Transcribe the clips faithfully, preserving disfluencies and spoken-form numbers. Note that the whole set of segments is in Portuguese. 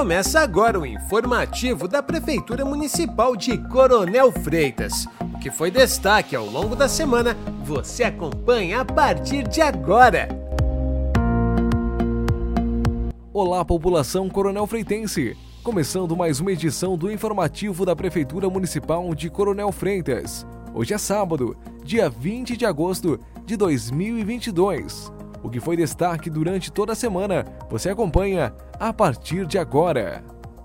Começa agora o informativo da Prefeitura Municipal de Coronel Freitas. O que foi destaque ao longo da semana, você acompanha a partir de agora. Olá, população Coronel Freitense! Começando mais uma edição do informativo da Prefeitura Municipal de Coronel Freitas. Hoje é sábado, dia vinte de agosto de dois mil e vinte e dois. O que foi destaque durante toda a semana, você acompanha a partir de agora.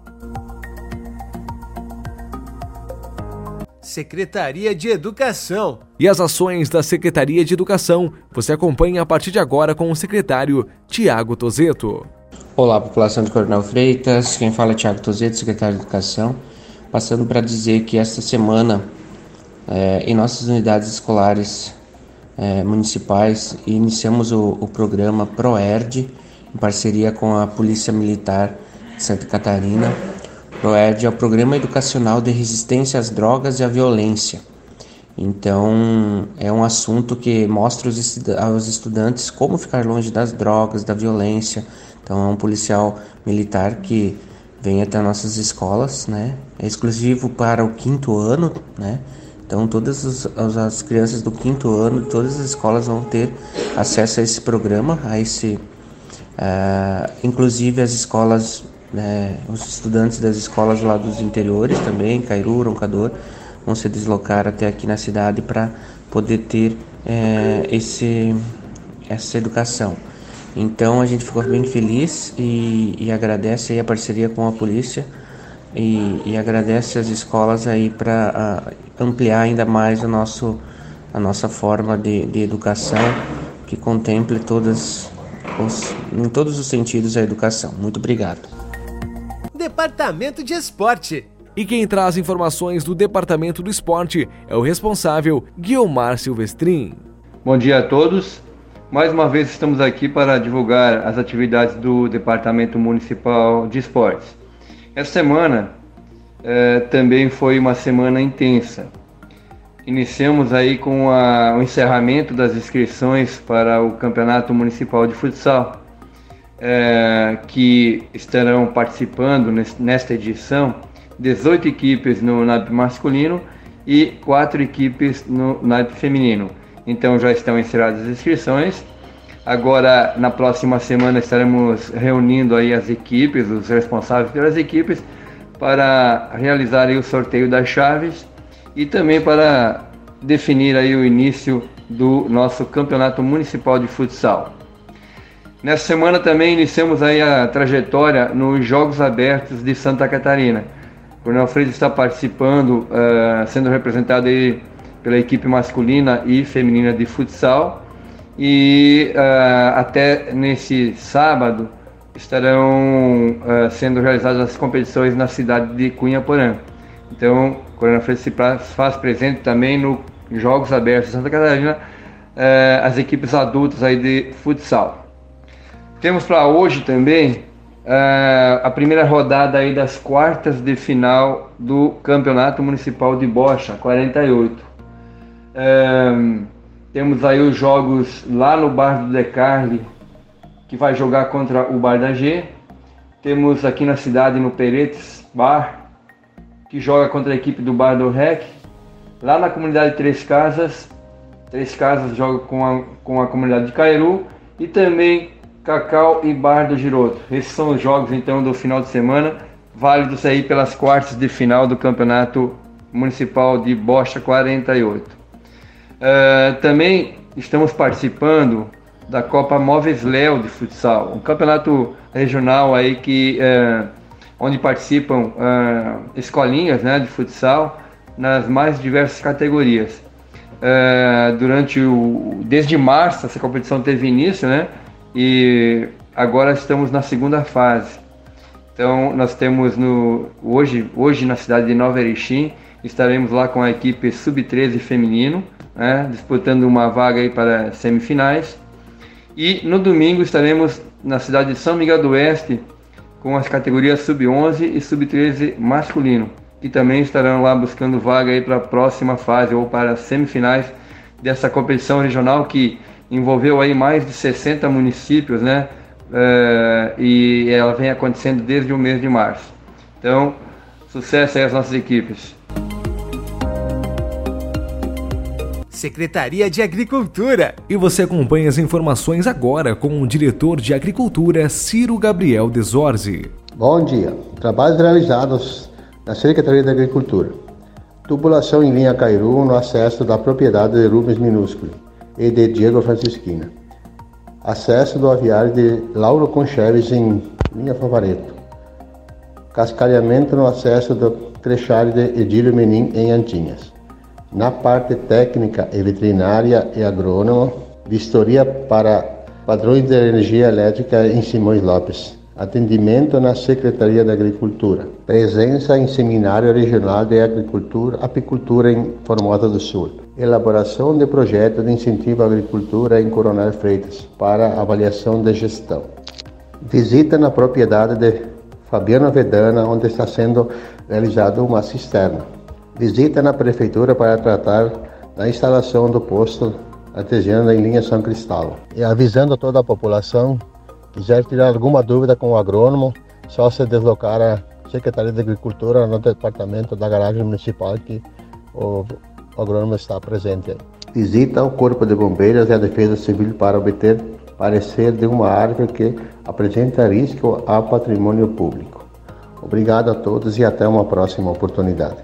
Secretaria de Educação. E as ações da Secretaria de Educação, você acompanha a partir de agora com o secretário Tiago Tozeto. Olá, população de Coronel Freitas, quem fala é Tiago Tozeto, secretário de Educação, passando para dizer que esta semana, é, em nossas unidades escolares é, municipais, iniciamos o, o programa ProERD, em parceria com a Polícia Militar de Santa Catarina. ProERD é o Programa Educacional de Resistência às Drogas e à Violência. Então, é um assunto que mostra aos estudantes como ficar longe das drogas, da violência. Então, é um policial militar que vem até nossas escolas, né? É exclusivo para o quinto ano, né? Então, todas os, as crianças do quinto ano, todas as escolas vão ter acesso a esse programa, a esse, uh, inclusive as escolas, né, os estudantes das escolas lá dos interiores também, Cairu, Roncador, vão se deslocar até aqui na cidade para poder ter é, esse, essa educação. Então a gente ficou bem feliz e, e agradece aí a parceria com a polícia e, e agradece as escolas aí para ampliar ainda mais o nosso, a nossa forma de, de educação que contemple todas os, em todos os sentidos a educação. Muito obrigado. Departamento de Esporte. E quem traz informações do Departamento do Esporte é o responsável, Guilmar Silvestrin. Bom dia a todos. Mais uma vez estamos aqui para divulgar as atividades do Departamento Municipal de Esportes. Essa semana eh, também foi uma semana intensa. Iniciamos aí com a, o encerramento das inscrições para o Campeonato Municipal de Futsal, eh, que estarão participando nesse, nesta edição dezoito equipes no naipe masculino e quatro equipes no naipe feminino. Então já estão encerradas as inscrições. Agora, na próxima semana, estaremos reunindo aí as equipes, os responsáveis pelas equipes, para realizar aí o sorteio das chaves e também para definir aí o início do nosso Campeonato Municipal de Futsal. Nessa semana também iniciamos aí a trajetória nos Jogos Abertos de Santa Catarina. O Coronel Freitas está participando, uh, sendo representado aí pela equipe masculina e feminina de futsal, e uh, até nesse sábado estarão uh, sendo realizadas as competições na cidade de Cunhaporã. Então, o Coronel Freitas se faz presente também nos Jogos Abertos de Santa Catarina, uh, as equipes adultas aí de futsal. Temos para hoje também uh, a primeira rodada aí das quartas de final do Campeonato Municipal de Bocha, quarenta e oito. Um, temos aí os jogos lá no Bar do Decarli, que vai jogar contra o Bar da G. Temos aqui na cidade, no Peretes Bar, que joga contra a equipe do Bar do Rec. Lá na comunidade Três Casas, Três Casas joga com a, com a comunidade de Cairu. E também Cacau e Bar do Giroto. Esses são os jogos então do final de semana, válidos aí pelas quartas de final do Campeonato Municipal de Bocha quarenta e oito. Uh, também estamos participando da Copa Móveis Léo de futsal, um campeonato regional aí que, uh, onde participam uh, escolinhas, né, de futsal nas mais diversas categorias. Uh, durante o, desde março essa competição teve início, né, e agora estamos na segunda fase. Então nós temos no, hoje, hoje na cidade de Nova Erechim, estaremos lá com a equipe sub treze feminino, né, disputando uma vaga aí para semifinais. E no domingo estaremos na cidade de São Miguel do Oeste com as categorias sub onze e sub treze masculino, que também estarão lá buscando vaga aí para a próxima fase ou para as semifinais dessa competição regional que envolveu aí mais de sessenta municípios, né, uh, e ela vem acontecendo desde o mês de março. Então, sucesso aí às nossas equipes. Secretaria de Agricultura. E você acompanha as informações agora com o diretor de Agricultura, Ciro Gabriel Desorzi. Bom dia. Trabalhos realizados na Secretaria de Agricultura. Tubulação em linha Cairu no acesso da propriedade de Rubens Minúsculo e de Diego Francisquina. Acesso do aviário de Lauro Concheves em linha Favareto. Cascalhamento no acesso do crechário de Edílio Menin em Antinhas. Na parte técnica e veterinária e agrônoma, vistoria para padrões de energia elétrica em Simões Lopes. Atendimento na Secretaria da Agricultura. Presença em Seminário Regional de Agricultura, Apicultura em Formosa do Sul. Elaboração de projeto de incentivo à agricultura em Coronel Freitas para avaliação de gestão. Visita na propriedade de Fabiano Vedana, onde está sendo realizada uma cisterna. Visita na Prefeitura para tratar da instalação do posto artesiano em linha São Cristóvão. E avisando a toda a população, quiser tirar alguma dúvida com o agrônomo, só se deslocar à Secretaria de Agricultura no departamento da garagem municipal que o agrônomo está presente aí. Visita o Corpo de Bombeiros e a Defesa Civil para obter parecer de uma árvore que apresenta risco ao patrimônio público. Obrigado a todos e até uma próxima oportunidade.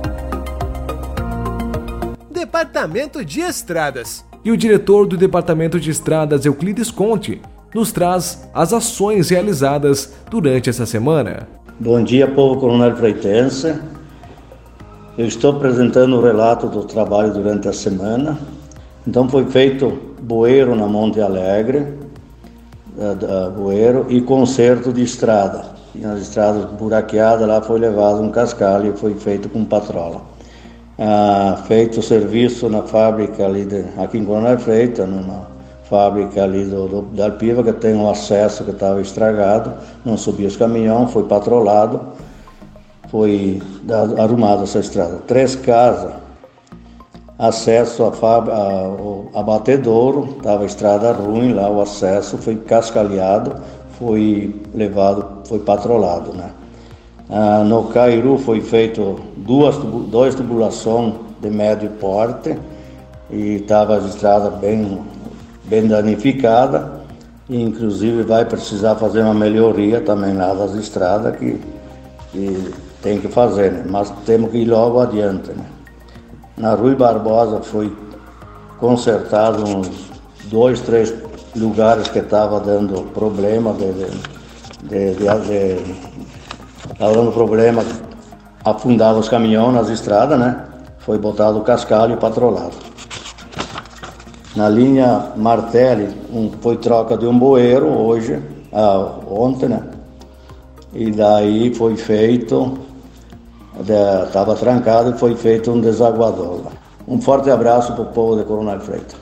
Departamento de Estradas. E o diretor do Departamento de Estradas, Euclides Conte, nos traz as ações realizadas durante essa semana. Bom dia, povo coronel freitense. Eu estou apresentando o relato do trabalho durante a semana. Então foi feito bueiro na Monte Alegre, da, da bueiro, e conserto de estrada. E nas estradas buraqueadas lá foi levado um cascalho e foi feito com patrola. Ah, feito o serviço na fábrica ali de, aqui em Coronel Freitas, numa fábrica ali do, do, da Alpiva, que tem um acesso que estava estragado, não subia os caminhões, foi patrolado, foi dado, arrumada essa estrada. Três casas, acesso a, fábrica, a, a Batedouro, estava estrada ruim lá, o acesso foi cascalhado, foi levado, foi patrolado, né? Ah, no Cairu foi feito duas, duas tubulações de médio porte e estava a estrada bem, bem danificada, e inclusive vai precisar fazer uma melhoria também lá das estradas que, que tem que fazer, né? Mas temos que ir logo adiante, né? Na Rui Barbosa foi consertado uns dois, três lugares que estava dando problema de, de, de, de, de Estava dando problema, afundava os caminhões nas estradas, né? Foi botado o cascalho e patrolado. Na linha Martelli, um, foi troca de um bueiro hoje, ah, ontem, né? E daí foi feito, estava trancado e foi feito um desaguador lá. Um forte abraço para o povo de Coronel Freitas.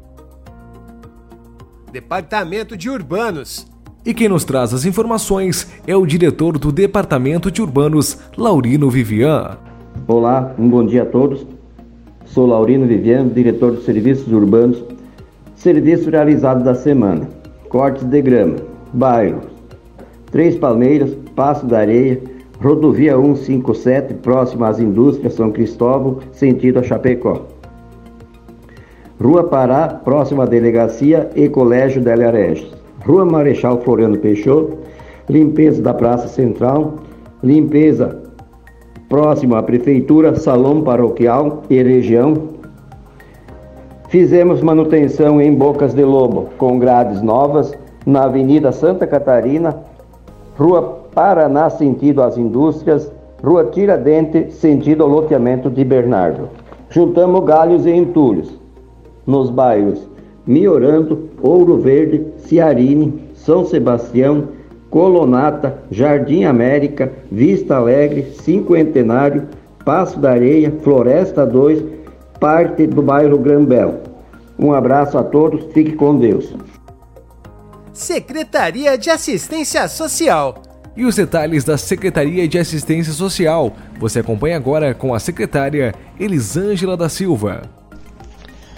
Departamento de Urbanos. E quem nos traz as informações é o diretor do Departamento de Urbanos, Laurino Vivian. Olá, um bom dia a todos. Sou Laurino Vivian, diretor de Serviços Urbanos. Serviço realizado da semana: cortes de grama, bairros Três Palmeiras, Passo da Areia, rodovia cento e cinquenta e sete, próximo às indústrias São Cristóvão, sentido a Chapecó. Rua Pará, próximo à delegacia e Colégio Délia Regis. Rua Marechal Floriano Peixoto, limpeza da Praça Central, limpeza próximo à Prefeitura, Salão Paroquial e região. Fizemos manutenção em Bocas de Lobo, com grades novas, na Avenida Santa Catarina, Rua Paraná, sentido às indústrias, Rua Tiradentes, sentido ao loteamento de Bernardo. Juntamos galhos e entulhos nos bairros Miorando, Ouro Verde, Ciarine, São Sebastião, Colonata, Jardim América, Vista Alegre, Cinquentenário, Passo da Areia, Floresta dois, parte do bairro Grambel. Um abraço a todos, fique com Deus. Secretaria de Assistência Social. E os detalhes da Secretaria de Assistência Social você acompanha agora com a secretária Elisângela da Silva.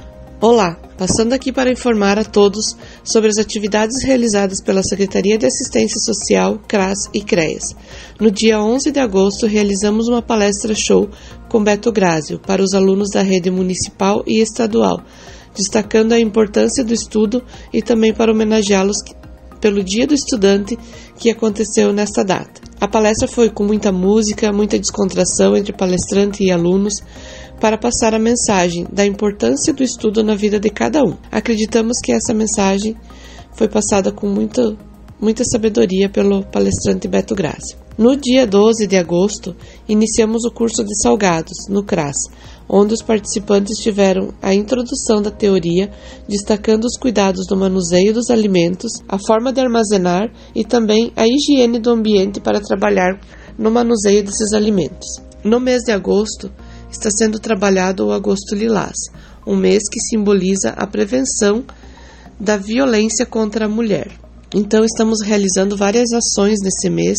Olá, passando aqui para informar a todos sobre as atividades realizadas pela Secretaria de Assistência Social, CRAS e CREAS. No dia onze de agosto, realizamos uma palestra show com Beto Grázio para os alunos da rede municipal e estadual, destacando a importância do estudo e também para homenageá-los pelo Dia do Estudante que aconteceu nesta data. A palestra foi com muita música, muita descontração entre palestrante e alunos, para passar a mensagem da importância do estudo na vida de cada um. Acreditamos que essa mensagem foi passada com muita, muita sabedoria pelo palestrante Beto Grázio. No dia doze de agosto, iniciamos o curso de salgados, no CRAS, onde os participantes tiveram a introdução da teoria, destacando os cuidados do manuseio dos alimentos, a forma de armazenar e também a higiene do ambiente para trabalhar no manuseio desses alimentos. No mês de agosto, está sendo trabalhado o Agosto Lilás, um mês que simboliza a prevenção da violência contra a mulher. Então, estamos realizando várias ações nesse mês,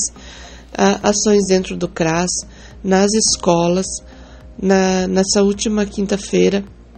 ações dentro do CRAS, nas escolas. Na, nessa última quinta-feira,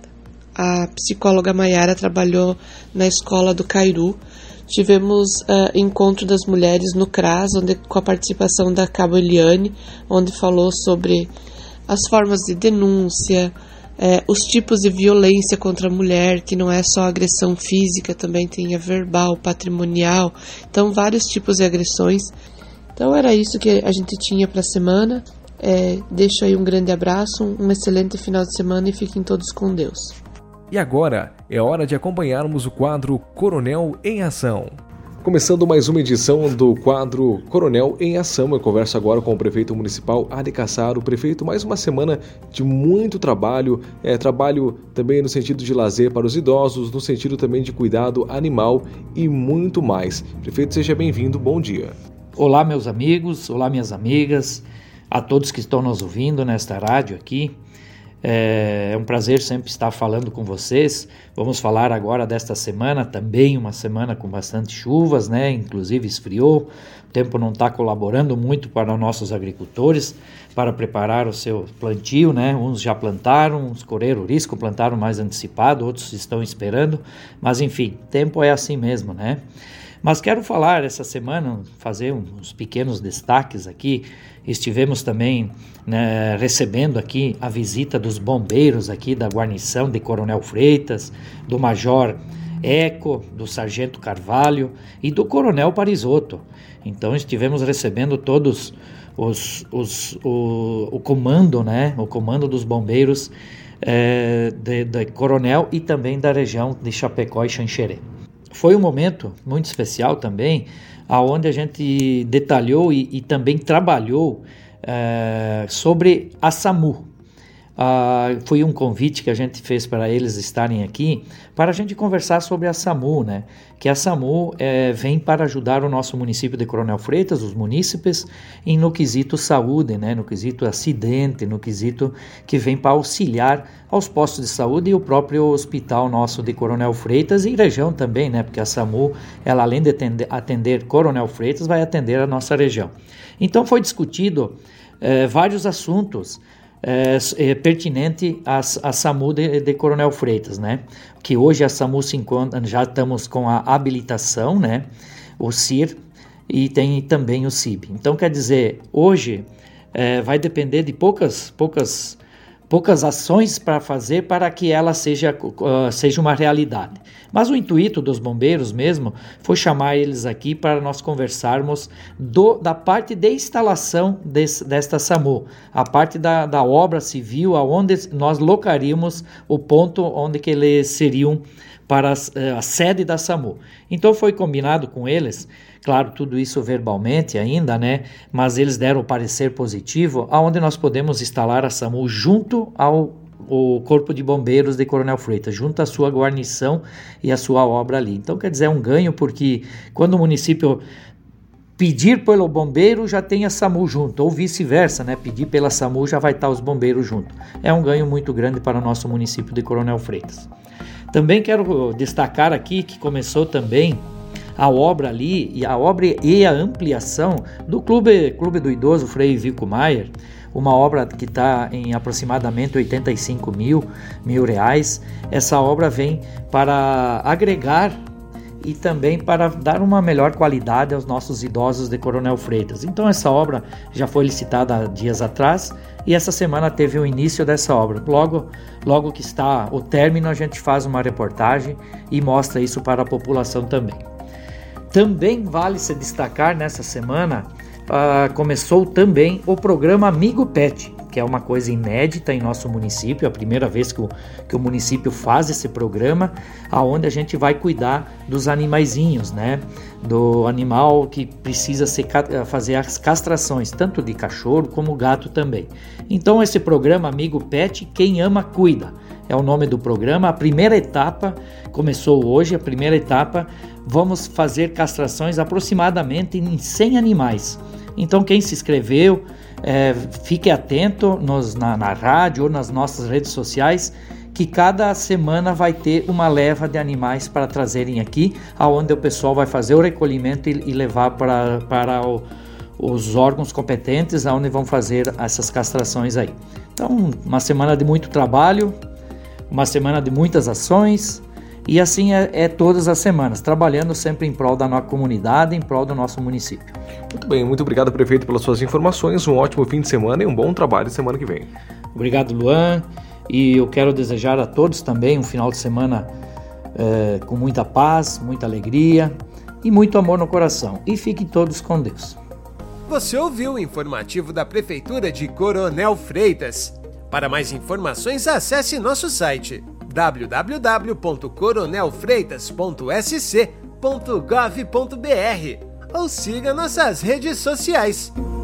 a psicóloga Maiara trabalhou na escola do Cairu. Tivemos uh, encontro das mulheres no CRAS, onde, com a participação da Cabo Eliane, onde falou sobre as formas de denúncia, eh, os tipos de violência contra a mulher, que não é só agressão física, também tem a verbal, patrimonial, então vários tipos de agressões. Então era isso que a gente tinha para a semana. É, deixo aí um grande abraço, um excelente final de semana e fiquem todos com Deus. E agora é hora de acompanharmos o quadro Coronel em Ação. Começando mais uma edição do quadro Coronel em Ação, eu converso agora com o prefeito municipal Ade Cassaro. Prefeito, mais uma semana de muito trabalho, é, trabalho também no sentido de lazer para os idosos, no sentido também de cuidado animal e muito mais. Prefeito, seja bem-vindo, bom dia. Olá meus amigos, olá minhas amigas, a todos que estão nos ouvindo nesta rádio aqui. É um prazer sempre estar falando com vocês. Vamos falar agora desta semana, também uma semana com bastante chuvas, né? Inclusive esfriou, o tempo não está colaborando muito para nossos agricultores para preparar o seu plantio, né? Uns já plantaram, uns correram o risco, plantaram mais antecipado, outros estão esperando, mas enfim, tempo é assim mesmo, né? Mas quero falar essa semana, fazer uns pequenos destaques aqui. Estivemos também, né, recebendo aqui a visita dos bombeiros aqui da guarnição de Coronel Freitas, do Major Eco, do Sargento Carvalho e do Coronel Parisotto. Então estivemos recebendo todos os, os, o, o comando, né, o comando dos bombeiros é, de, de Coronel e também da região de Chapecó e Xanxerê. Foi um momento muito especial também, onde a gente detalhou e, e também trabalhou uh, sobre a SAMU. Uh, foi um convite que a gente fez para eles estarem aqui, para a gente conversar sobre a SAMU, né? Que a SAMU é, vem para ajudar o nosso município de Coronel Freitas, os munícipes, em, no quesito saúde, né? No quesito acidente, no quesito que vem para auxiliar aos postos de saúde e o próprio hospital nosso de Coronel Freitas e região também, né? Porque a SAMU, ela além de atender, atender Coronel Freitas, vai atender a nossa região. Então foi discutido é, vários assuntos É, é pertinente à, à SAMU de, de Coronel Freitas, né? Que hoje a SAMU se encontra, já estamos com a habilitação, né? O C I R e tem também o C I B. Então, quer dizer, hoje é, vai depender de poucas, poucas, poucas ações para fazer para que ela seja, uh, seja uma realidade. Mas o intuito dos bombeiros mesmo foi chamar eles aqui para nós conversarmos do, da parte de instalação desse, desta SAMU, a parte da, da obra civil, aonde nós locaríamos o ponto onde que eles seriam para a, a sede da SAMU. Então foi combinado com eles, claro, tudo isso verbalmente ainda, né? Mas eles deram o parecer positivo, aonde nós podemos instalar a SAMU junto ao o Corpo de Bombeiros de Coronel Freitas, junto à sua guarnição e à sua obra ali. Então, quer dizer, é um ganho, porque quando o município pedir pelo bombeiro, já tem a SAMU junto, ou vice-versa, né? Pedir pela SAMU, já vai estar os bombeiros junto. É um ganho muito grande para o nosso município de Coronel Freitas. Também quero destacar aqui que começou também a obra ali, e a obra e a ampliação do Clube, Clube do Idoso Frei Vico Maier, uma obra que está em aproximadamente oitenta e cinco mil, mil reais. Essa obra vem para agregar e também para dar uma melhor qualidade aos nossos idosos de Coronel Freitas. Então essa obra já foi licitada há dias atrás e essa semana teve o início dessa obra. Logo, logo que está o término, a gente faz uma reportagem e mostra isso para a população também. Também vale se destacar nessa semana, uh, começou também o programa Amigo Pet, que é uma coisa inédita em nosso município, é a primeira vez que o, que o município faz esse programa, onde a gente vai cuidar dos animaizinhos, né? Do animal que precisa ser, fazer as castrações, tanto de cachorro como gato também. Então esse programa Amigo Pet, quem ama cuida, é o nome do programa. A primeira etapa começou hoje, a primeira etapa, vamos fazer castrações aproximadamente em cem animais. Então quem se inscreveu, É, fique atento nos, na, na rádio ou nas nossas redes sociais, que cada semana vai ter uma leva de animais para trazerem aqui, aonde o pessoal vai fazer o recolhimento e, e levar para, para o, os órgãos competentes, aonde vão fazer essas castrações aí. Então, uma semana de muito trabalho, uma semana de muitas ações, e assim é, é todas as semanas, trabalhando sempre em prol da nossa comunidade, em prol do nosso município. Muito bem, muito obrigado, prefeito, pelas suas informações, um ótimo fim de semana e um bom trabalho semana que vem. Obrigado, Luan, e eu quero desejar a todos também um final de semana é, com muita paz, muita alegria e muito amor no coração. E fiquem todos com Deus. Você ouviu o informativo da Prefeitura de Coronel Freitas. Para mais informações, acesse nosso site w w w ponto coronel freitas ponto s c ponto gov ponto b r ou siga nossas redes sociais.